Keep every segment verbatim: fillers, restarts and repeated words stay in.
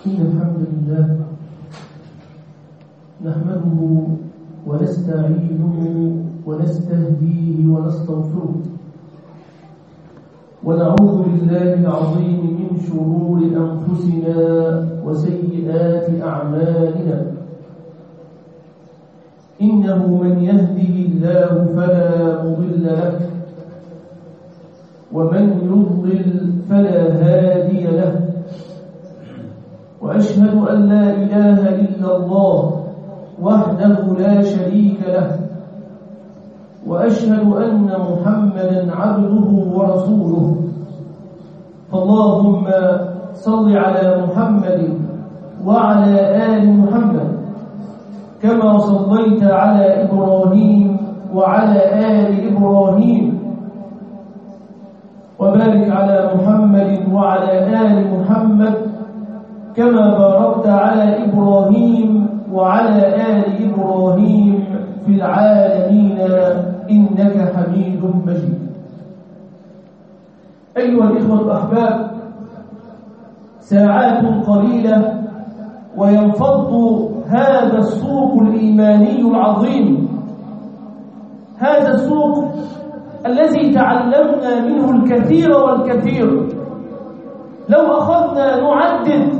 إن الحمد لله نحمده ونستعينه ونستهديه ونستغفره ونعوذ بالله العظيم من شرور أنفسنا وسيئات أعمالنا. إنه من يهده الله فلا مضل له ومن يضلل فلا هادي له، وأشهد أن لا إله إلا الله وحده لا شريك له، وأشهد أن محمدًا عبده ورسوله. فاللهم صل على محمد وعلى آل محمد كما صليت على إبراهيم وعلى آل إبراهيم، وبارك على محمد وعلى آل محمد كما باركت على إبراهيم وعلى آل إبراهيم في العالمين إنك حميد مجيد. أيها الإخوة الأحباب، ساعات قليلة وينفض هذا السوق الإيماني العظيم، هذا السوق الذي تعلمنا منه الكثير والكثير. لو أخذنا نعدد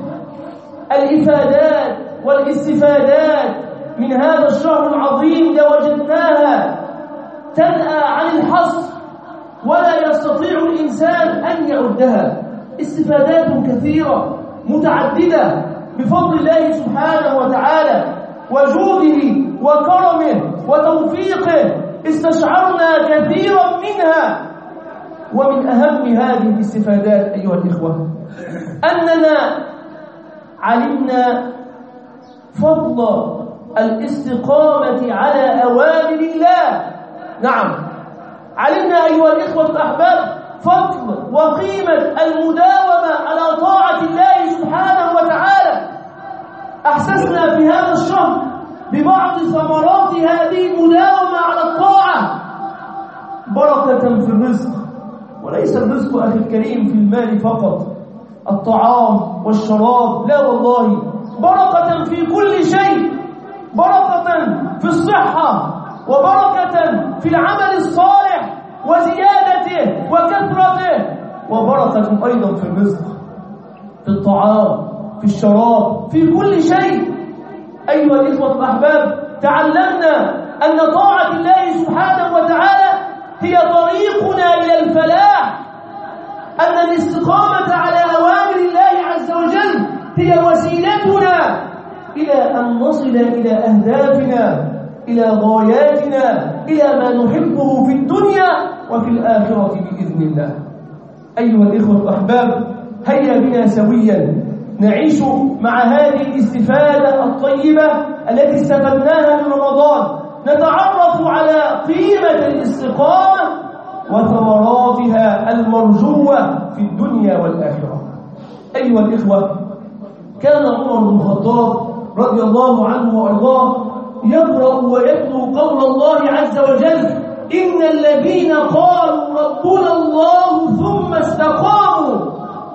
الإفادات والاستفادات من هذا الشهر العظيم لوجدناها تنأى عن الحصر، ولا يستطيع الإنسان أن يعدها. استفادات كثيرة متعددة بفضل الله سبحانه وتعالى وجوده وكرمه وتوفيقه، استشعرنا كثيرا منها. ومن أهم هذه الاستفادات أيها الإخوة أننا علمنا فضل الاستقامة على أوامر الله. نعم، علمنا أيها الإخوة الأحباب فضل وقيمة المداومة على طاعة الله سبحانه وتعالى. أحسسنا في هذا الشهر ببعض ثمرات هذه المداومة على الطاعة، بركة في الرزق، وليس الرزق أخي الكريم في المال فقط، الطعام والشراب، لا والله، بركة في كل شيء، بركة في الصحة، وبركة في العمل الصالح وزيادته وكثرته، وبركة أيضا في الرزق، في الطعام، في الشراب، في كل شيء. أيها الإخوة الأحباب، تعلمنا أن طاعة الله سبحانه وتعالى هي طريقنا إلى الفلاح، أن الاستقامة على أوامر الله عز وجل هي وسيلتنا إلى أن نصل إلى أهدافنا، إلى غاياتنا، إلى ما نحبه في الدنيا وفي الآخرة بإذن الله. أيها الإخوة الأحباب، هيا بنا سويا نعيش مع هذه الاستفادة الطيبة التي استفدناها من رمضان، نتعرف على قيمة الاستقامة وثمراتها المرجوة في الدنيا والآخرة. أيها الإخوة، كان عمر بن الخطاب رضي الله عنه وأرضاه يقرأ ويتلو قول الله عز وجل: إن الذين قالوا ربنا الله ثم استقاموا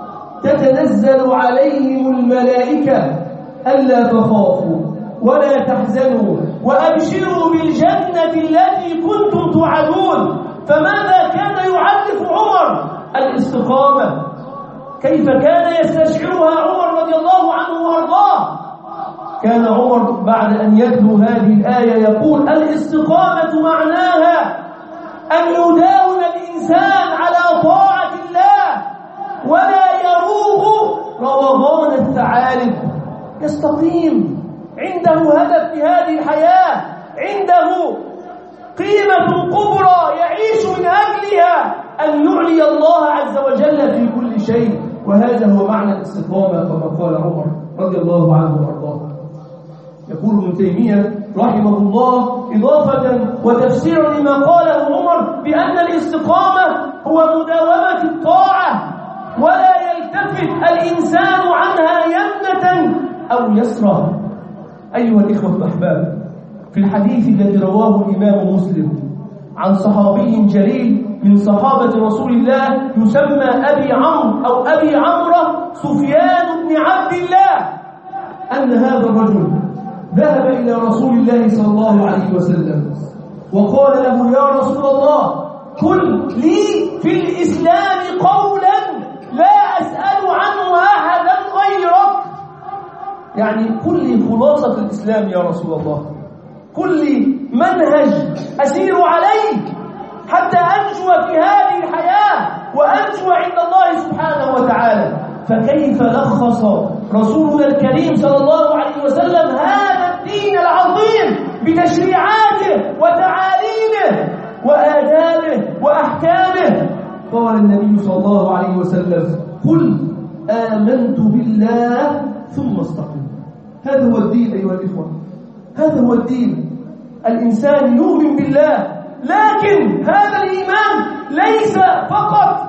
تتنزل عليهم الملائكة ألا تخافوا ولا تحزنوا وأبشروا بالجنة التي كنتم توعدون. فماذا كان يعرف عمر؟ الاستقامة. كيف كان يستشعرها عمر رضي الله عنه وارضاه؟ كان عمر بعد أن يتلو هذه الآية يقول: الاستقامة معناها أن يداوم الإنسان على طاعة الله ولا يروغ روغان الثعالب، يستقيم، عنده هدف في هذه الحياة، عنده قيمة كبرى يعيش من أجلها، أن يعلي الله عز وجل في كل شيء. وهذا هو معنى الاستقامة كما قال عمر رضي الله عنه وارضاه. يقول ابن تيمية رحمه الله إضافة وتفسيرا لما قاله عمر بأن الاستقامة هو مداومة الطاعة ولا يلتفت الإنسان عنها يمنة أو يسرى. أيها الإخوة الأحباب، في الحديث الذي رواه الإمام مسلم عن صحابي جليل من صحابة رسول الله يسمى أبي عمرو أو أبي عمرو سفيان بن عبد الله، أن هذا الرجل ذهب إلى رسول الله صلى الله عليه وسلم وقال له: يا رسول الله، قل لي في الإسلام قولا لا أسأل عنه أحدا غيرك. يعني قل لي خلاصة الإسلام يا رسول الله، قل لي منهج أسير عليه حتى أنجو في هذه الحياة وأنجو عند الله سبحانه وتعالى. فكيف لخص رسولنا الكريم صلى الله عليه وسلم هذا الدين العظيم بتشريعاته وتعاليمه وآدابه وأحكامه؟ قال النبي صلى الله عليه وسلم: قل آمنت بالله ثم استقم. هذا هو الدين أيها الإخوة، هذا هو الدين. الإنسان يؤمن بالله، لكن هذا الإيمان ليس فقط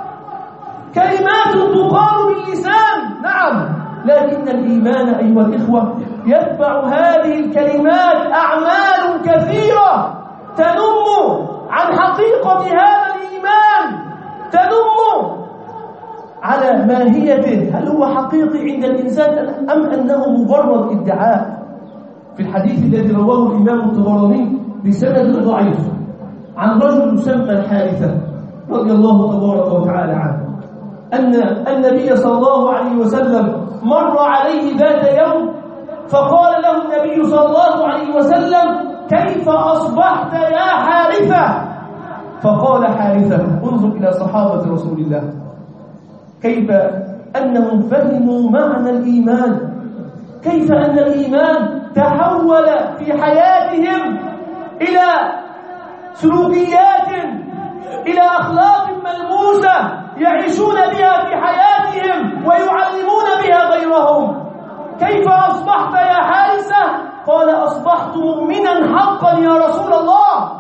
كلمات تقال باللسان، نعم، لكن الإيمان أيها الإخوة يتبع هذه الكلمات أعمال كثيرة تنم عن حقيقة هذا الإيمان، تنم على ماهيته، هل هو حقيقي عند الإنسان أم أنه مجرد ادعاء. في الحديث الذي رواه الإمام الطبراني بسند ضعيف عن رجل يسمى الحارثة رضي الله تبارك وتعالى عنه، أن النبي صلى الله عليه وسلم مر عليه ذات يوم فقال له النبي صلى الله عليه وسلم: كيف أصبحت يا حارثة؟ فقال حارثة، انظر إلى صحابة رسول الله كيف أنهم فهموا معنى الإيمان، كيف أن الإيمان تحول في حياتهم إلى سلوكيات، إلى أخلاق ملموسة يعيشون بها في حياتهم ويعلمون بها غيرهم. كيف أصبحت يا حارثة؟ قال: أصبحت مؤمنا حقا يا رسول الله.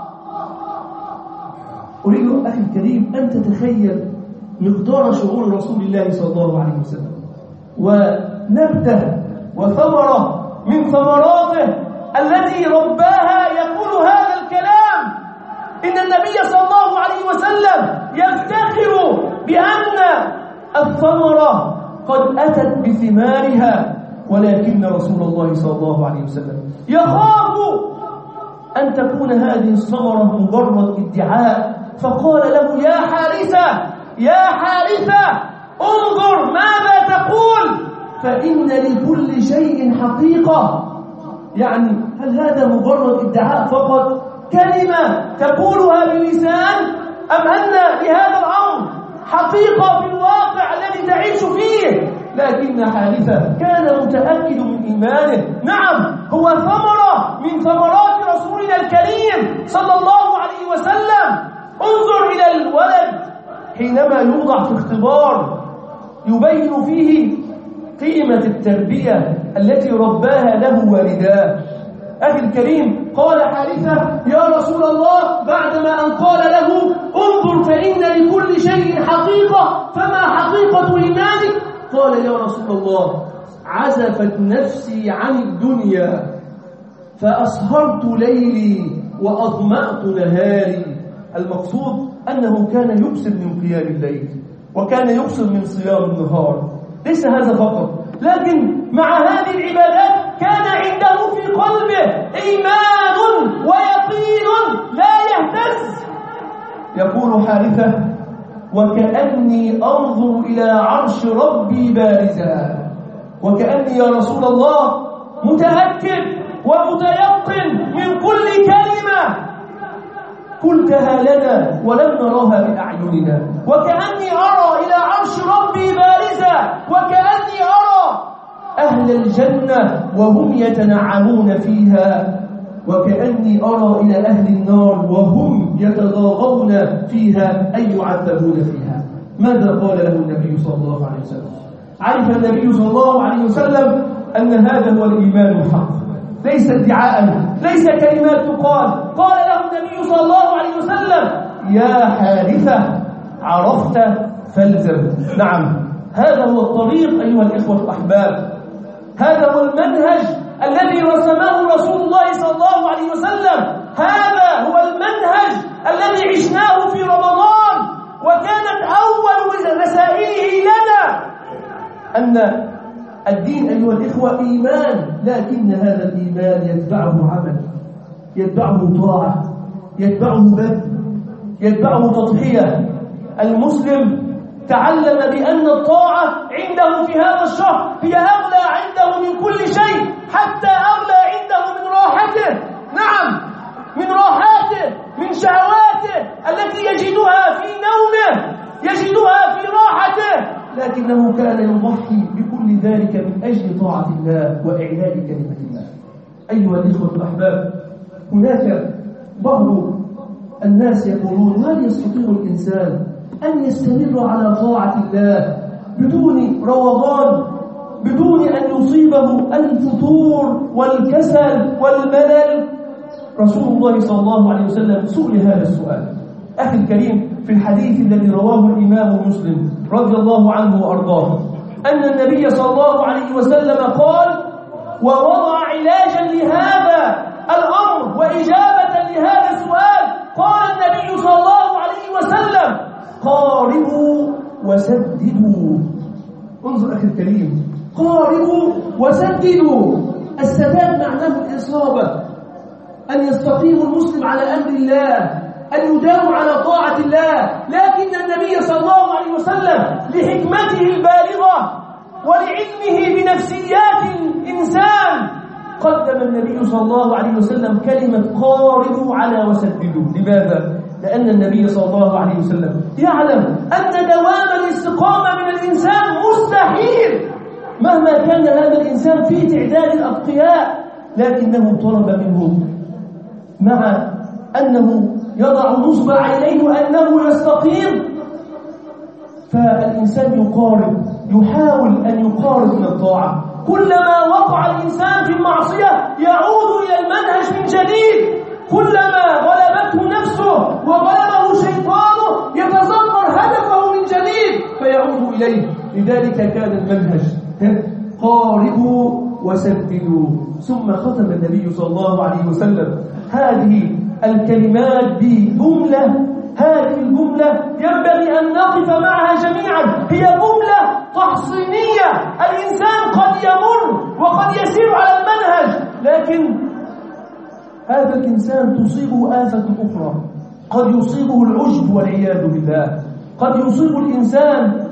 أريد أخي الكريم أن تتخيل مقدار شعور رسول الله صلى الله عليه وسلم ونبتة وثمرة من ثمراته التي رباها يقول هذا الكلام. إن النبي صلى الله عليه وسلم يفتخر بأن الثمرة قد أتت بثمارها، ولكن رسول الله صلى الله عليه وسلم يخاف أن تكون هذه الثمرة مجرد ادعاء، فقال له: يا حارثة، يا حارثة، انظر ماذا تقول، فإن لكل شيء حقيقة. يعني هل هذا مجرد ادعاء فقط، كلمة تقولها باللسان، أم أن لهذا الأمر حقيقة في الواقع الذي تعيش فيه؟ لكن حارثة كان متأكد من إيمانه، نعم، هو ثمرة من ثمرات رسولنا الكريم صلى الله عليه وسلم. انظر إلى الولد حينما يوضع في اختبار يبين فيه قيمة التربية التي رباها له والداه. أخي الكريم، قال حارثة: يا رسول الله، بعدما أن قال له: انظر فإن لكل شيء حقيقة، فما حقيقة إيمانك؟ قال: يا رسول الله، عزفت نفسي عن الدنيا فأسهرت ليلي وأظمأت نهاري. المقصود أنه كان يبصر من قيام الليل وكان يبصر من صيام النهار. ليس هذا فقط، لكن مع هذه العبادات كان عنده في قلبه إيمان ويقين لا يهتز. يقول حارثة: وكأني أنظر إلى عرش ربي بارزا، وكأني يا رسول الله متأكد ومتيقن من كل كلمة قلتها لنا ولم نراها بأعيننا، وكأني أرى إلى عرش ربي بارزا، وكأني أرى أهل الجنة وهم يتنعمون فيها، وكأني أرى إلى أهل النار وهم يتضاغون فيها أي يعذبون فيها. ماذا قال له النبي صلى الله عليه وسلم؟ عرف النبي صلى الله عليه وسلم أن هذا هو الإيمان الحق، ليس ادعاء، ليس كلمات تقال. قال له النبي صلى الله عليه وسلم: يا حارثة، عرفت فالزم. نعم، هذا هو الطريق أيها الإخوة الأحباب، هذا هو المنهج الذي رسمه رسول الله صلى الله عليه وسلم، هذا هو المنهج الذي عشناه في رمضان، وكانت أول رسائله لنا أن الدين أيها الإخوة إيمان، لكن هذا الإيمان يتبعه عمل، يتبعه طاعة، يتبعه بذل، يتبعه تضحية. المسلم تعلم بأن الطاعة عنده في هذا الشهر هي أغلى عنده من كل شيء، حتى أغلى عنده من راحته. نعم، من راحاته، من شهواته التي يجدها في نومه، يجدها في راحته، لكنه كان يضحي بكل ذلك من أجل طاعة الله وإعلاء كلمة الله. أيها الإخوة الأحباب، هناك بعض الناس يقولون: هل يستطيع الإنسان أن يستمر على طاعة الله بدون روضان، بدون أن يصيبه الفتور والكسل والملل؟ رسول الله صلى الله عليه وسلم سئل هذا السؤال. أخي الكريم، في الحديث الذي رواه الإمام مسلم رضي الله عنه وأرضاه أن النبي صلى الله عليه وسلم قال، ووضع علاجا لهذا الأمر وإجابة لهذا السؤال، قال النبي صلى الله عليه وسلم: قاربوا وسددوا. انظر أخي الكريم، قاربوا وسددوا. السداد معناه الإصابة، أن يستقيم المسلم على أمر الله، أن يداوم على طاعة الله. لكن النبي صلى الله عليه وسلم لحكمته البالغة ولعلمه بنفسيات الإنسان قدم النبي صلى الله عليه وسلم كلمة قاربوا على وسددوا. لماذا؟ لأن النبي صلى الله عليه وسلم يعلم أن دوام الاستقامة من الإنسان مستحيل مهما كان هذا الإنسان في تعداد الأتقياء، لكنه طلب منه مع أنه يضع نصب عينيه أنه يستقيم، فالإنسان يقارب، يحاول أن يقارب من الطاعة. كلما وقع الإنسان في المعصية يعود إلى المنهج من جديد، كلما غلبته نفسه وغلبه شيطانه يتذكر هدفه من جديد فيعود إليه. لذلك كان المنهج قاربوا وسددوا. ثم ختم النبي صلى الله عليه وسلم هذه الكلمات بجملة، هذه الجملة ينبغي أن نقف معها جميعا، هي جملة تحصينية. الإنسان قد يمر وقد يسير على المنهج، لكن هذا الإنسان تصيبه آفة أخرى، قد يصيبه العجب والعياذ بالله، قد يصيب الإنسان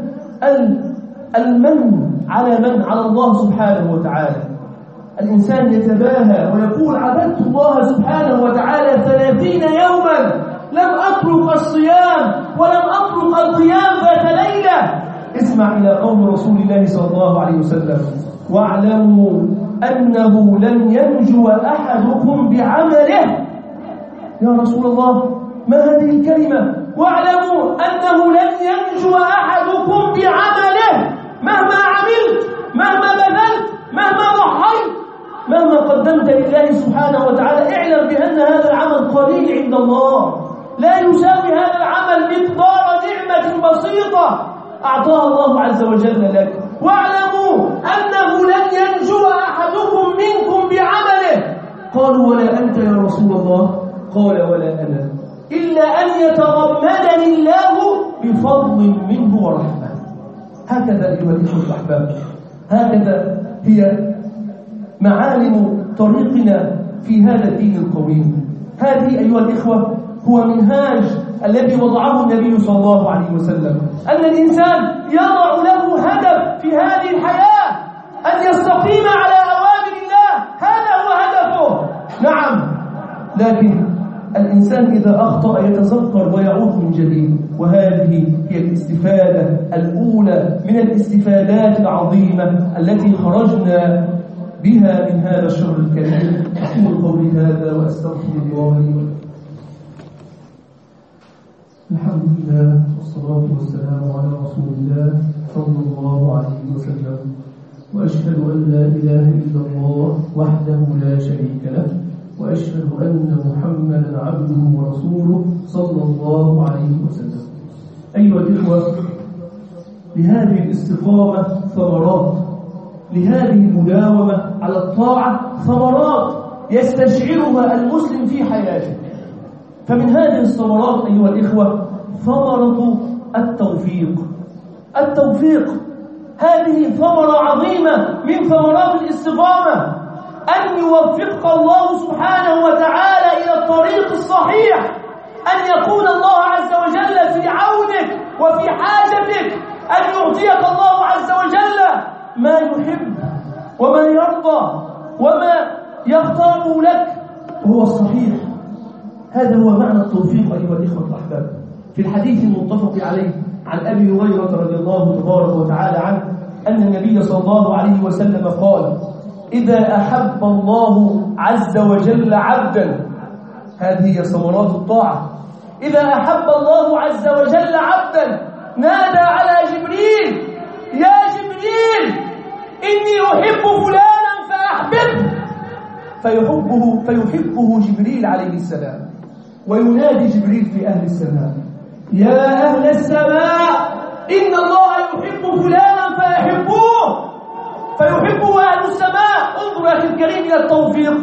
المن على من؟ على الله سبحانه وتعالى. الإنسان يتباهى ويقول: عبدت الله سبحانه وتعالى ثلاثين يوما لم أترك الصيام ولم أترك القيام ذات ليلة. اسمع إلى قول رسول الله صلى الله عليه وسلم: واعلموا أنه لن ينجو أحدكم بعمله. يا رسول الله، ما هذه الكلمة؟ واعلموا أنه لن ينجو أحدكم بعمله. مهما عملت، مهما بذلت، مهما ضحيت، مهما قدمت لله سبحانه وتعالى، اعلم بأن هذا العمل قليل عند الله، لا يساوي هذا العمل مقدار نعمة بسيطة أعطاها الله عز وجل لك. واعلموا أنه لن ينجو أحدكم منكم بعمله. قالوا: ولا أنت يا رسول الله؟ قال: ولا أنا، إلا أن يتغمدني الله بفضل منه ورحمة. هكذا أيها الإخوة الأحباب، هكذا هي معالم طريقنا في هذا الدين القويم. هذه أيها الإخوة هو منهاج الذي وضعه النبي صلى الله عليه وسلم، أن الإنسان يضع له هدف في هذه الحياة، أن يستقيم على أوامر الله، هذا هو هدفه. نعم، لكن الإنسان إذا أخطأ يتذكر ويعود من جديد، وهذه هي الاستفادة الأولى من الاستفادات العظيمة التي خرجنا بها من هذا الشهر الكريم. أقول قولي هذا وأستغفر الله لي. الحمد لله والصلاة والسلام على رسول الله صلى الله عليه وسلم، وأشهد أن لا إله إلا الله وحده لا شريك له، وأشهد أن محمدا عبده ورسوله صلى الله عليه وسلم. أيها الإخوة، لهذه الاستقامة ثمرات، لهذه المداومة على الطاعة ثمرات يستشعرها المسلم في حياته. فمن هذه الثمرات أيها الإخوة ثمرة التوفيق. التوفيق هذه ثمرة عظيمة من ثمرات الاستقامة، أن يوفقك الله سبحانه وتعالى إلى الطريق الصحيح، أن يكون الله عز وجل في عونك وفي حاجتك، أن يعطيك الله عز وجل ما يحب وما يرضى وما يختاره لك وهو الصحيح. هذا هو معنى التوفيق أيها الإخوة الأحباب. في الحديث المتفق عليه عن أبي هريرة رضي الله تبارك وتعالى عنه أن النبي صلى الله عليه وسلم قال: إذا أحب الله عز وجل عبدا، هذه هي ثمرات الطاعة، إذا أحب الله عز وجل عبدا نادى على جبريل: يا جبريل إني أحب فلانا فأحببه، فيحبه فيحبه جبريل عليه السلام، وينادي جبريل في أهل السماء: يا أهل السماء إن الله يحب فلانا فأحبوه، فيحبه أهل السماء. انظر يا أخي الكريم إلى التوفيق،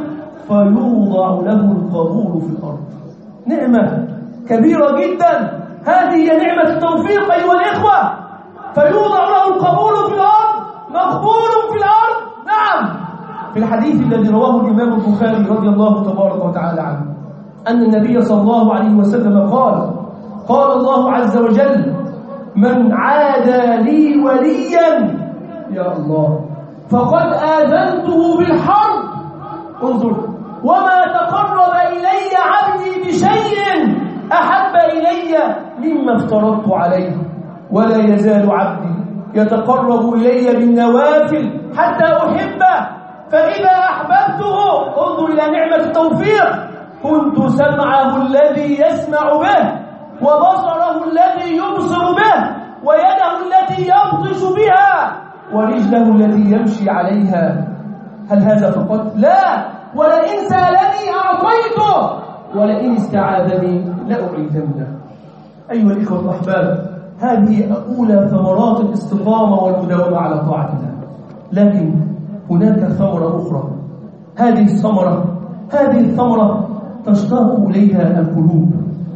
فيوضع له القبول في الأرض. نعمة كبيرة جدا، هذه هي نعمة التوفيق أيها الإخوة. فيوضع له القبول في الأرض، مقبول في الأرض. نعم، في الحديث الذي رواه الإمام البخاري رضي الله تبارك وتعالى عنه أن النبي صلى الله عليه وسلم قال: قال الله عز وجل: من عادى لي وليا، يا الله، فقد آذنته بالحرب. انظر: وما تقرب إلي عبدي بشيء أحب إلي مما افترضت عليه، ولا يزال عبدي يتقرب إلي بالنوافل حتى أحبه، فإذا أحببته، انظر إلى نعمة التوفيق، كنت سمعه الذي يسمع به، وبصره الذي يبصر به، ويده التي يبطش بها، ورجله التي يمشي عليها. هل هذا فقط؟ لا، ولئن سألني أعطيته، ولئن استعاذني لأعيذنه. أيها الإخوة الأحباب، هذه أولى ثمرات الاستقامة والمداومة على طاعة الله. لكن هناك ثمرة أخرى، هذه الثمرة هذه الثمرة تشتاق إليها القلوب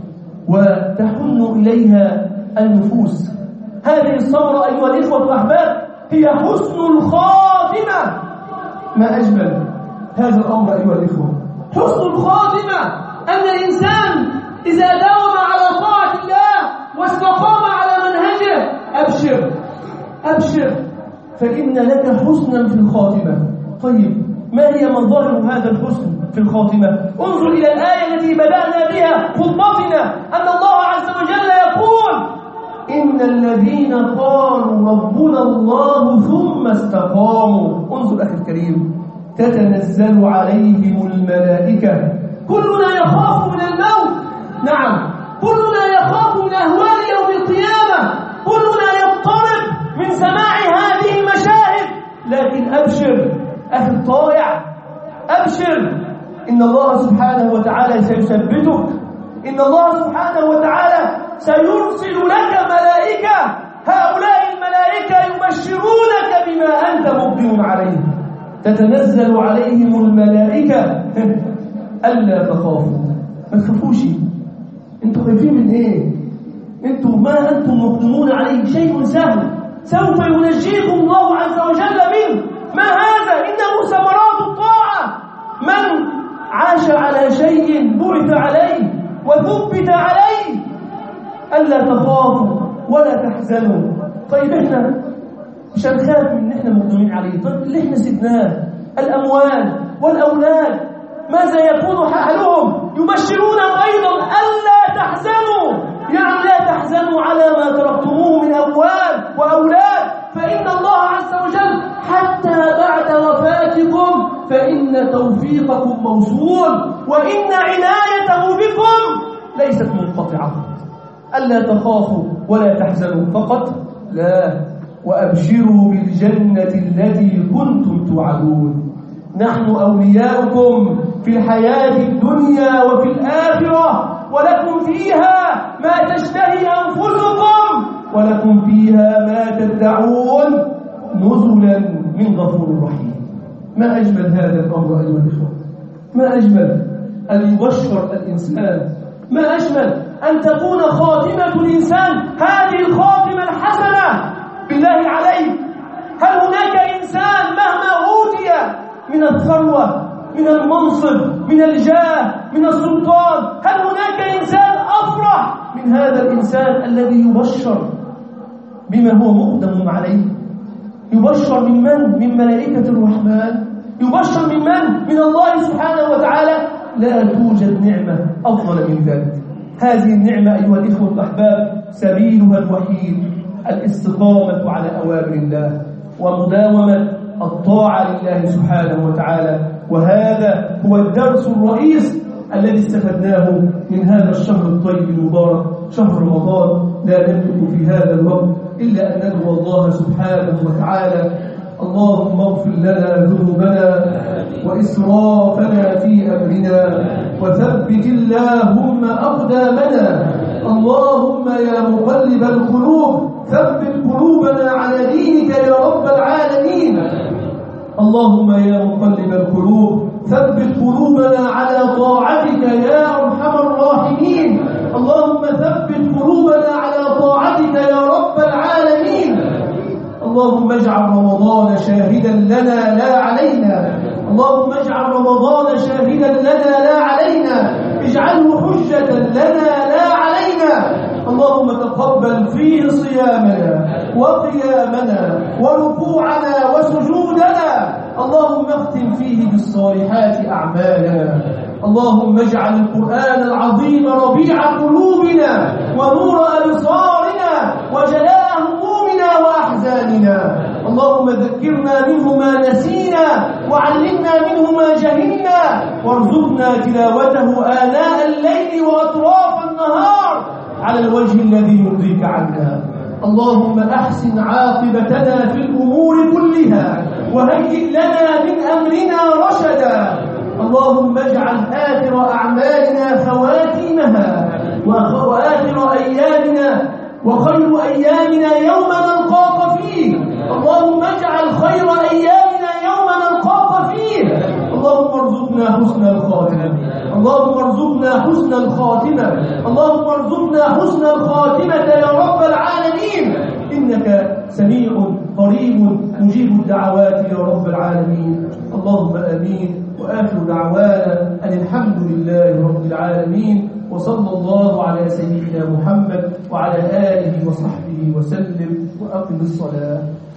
وتحن إليها النفوس. هذه الثمرة أيها الإخوة الأحباب هي حسن الخاتمة. ما أجمل هذا الأمر أيها الإخوة، حسن الخاتمة، أن الإنسان إذا داوم على طاعة الله واستقام على منهجه، أبشر أبشر فإن لك حسنا في الخاتمة. طيب، ما هي مظاهر هذا الحسن في الخاتمة؟ انظر إلى الآية التي بدأنا بها خطبتنا، أن الله عز وجل يقول: إن الذين قالوا ربنا الله ثم استقاموا. انظر أخي الكريم: تتنزل عليهم الملائكة. كلنا يخاف من الموت، نعم، كلنا يخاف من أهوال يوم القيامة، كلنا يضطرب من سماع هذه المشاهد، لكن أبشر أخي الطائع، أبشر، إن الله سبحانه وتعالى سيثبتك، إن الله سبحانه وتعالى سيرسل لك ملائكة، هؤلاء الملائكة يبشرونك بما أنت مقدم عليه. تتنزل عليهم الملائكة ألا تخافوا. ما تخافوش، أنتوا خايفين من إيه؟ أنتوا ما أنتم مقدمون عليه شيء سهل، سوف ينجيكم الله عز وجل منه. ما هذا؟ إنه ثمرات الطاعة. من عاش على شيء بعث عليه وثبت عليه. ألا تخافوا ولا تحزنوا. طيب إحنا مش هنخاف من إن إحنا مقدمين عليه، طيب اللي إحنا سيبناه، الأموال والأولاد، ماذا يكون حالهم؟ يبشرونهم أيضا ألا تحزنوا، يعني لا تحزنوا على ما تركتموه من أموال وأولاد، فإن الله عز وجل حتى بعد وفاتكم فإن توفيقكم موصول، وإن عنايته بكم ليست منقطعة. ألا تخافوا ولا تحزنوا فقط، لا، وأبشروا بالجنة التي كنتم توعدون. نحن أولياؤكم في الحياة الدنيا وفي الآخرة، ولكم فيها ما تشتهي أنفسكم، ولكم فيها ما تدعون، نزلا من غفور رحيم. ما أجمل هذا الأمر أيها الإخوة، ما أجمل أن يبشر الإنسان، ما أجمل أن تكون خاتمة الإنسان هذه الخاتمة الحسنة. بالله عليك، هل هناك إنسان مهما أوتي من الثروة، من المنصب، من الجاه، من السلطان، هل هناك إنسان أفرح من هذا الإنسان الذي يبشر بما هو مقدم عليه؟ يبشر من من؟ من ملائكة الرحمن؟ يبشر من من؟ من الله سبحانه وتعالى. لا توجد نعمة أفضل من ذلك. هذه النعمة أيها الإخوة الأحباب سبيلها الوحيد الاستقامة على أوامر الله ومداومة الطاعة لله سبحانه وتعالى. وهذا هو الدرس الرئيس الذي استفدناه من هذا الشهر الطيب المبارك شهر رمضان. لا نملك في هذا الوقت إلا أن ندعو الله سبحانه وتعالى: اللهم اغفر لنا ذنوبنا وإسرافنا في أمرنا وثبت اللهم أقدامنا. اللهم يا مقلب القلوب ثبت قلوبنا على دينك يا رب العالمين. اللهم يا مقلب القلوب ثبت قلوبنا على طاعتك يا أرحم الراحمين. اللهم ثبت قلوبنا على طاعتك يا رب العالمين. اللهم اجعل رمضان شاهدا لنا لا علينا. اللهم اجعل رمضان شاهدا لنا لا علينا. اجعله حجة لنا لا علينا. اللهم تقبل فيه صيامنا وقيامنا وركوعنا وسجودنا. اللهم اختم فيه بالصالحات أعمالنا. اللهم اجعل القرآن العظيم ربيع قلوبنا ونور أبصارنا وجلاء همومنا وأحزاننا. اللهم ذكرنا منه ما نسينا وعلمنا منه ما جهلنا وارزقنا تلاوته آناء الليل وأطراف النهار على الوجه الذي يرضيك عنا. اللهم أحسن عاقبتنا في الأمور كلها وهيئ لنا من أمرنا رشدا. اللهم اجعل آخر أعمالنا خواتيمها وآخر أيامنا وخير أيامنا يوم نلقاك فيه. اللهم اجعل خير أيامنا يوم نلقاك فيه. اللهم ارزقنا حسن الخاتمة. اللهم ارزقنا حسن الخاتمة. اللهم ارزقنا حسن الخاتمة يا رب العالمين. إنك سميع قريب مجيب الدعوات يا رب العالمين. اللهم آمين. وآخر دعوانا أن الحمد لله رب العالمين، وصلى الله على سيدنا محمد وعلى آله وصحبه وسلم. وأقم الصلاة.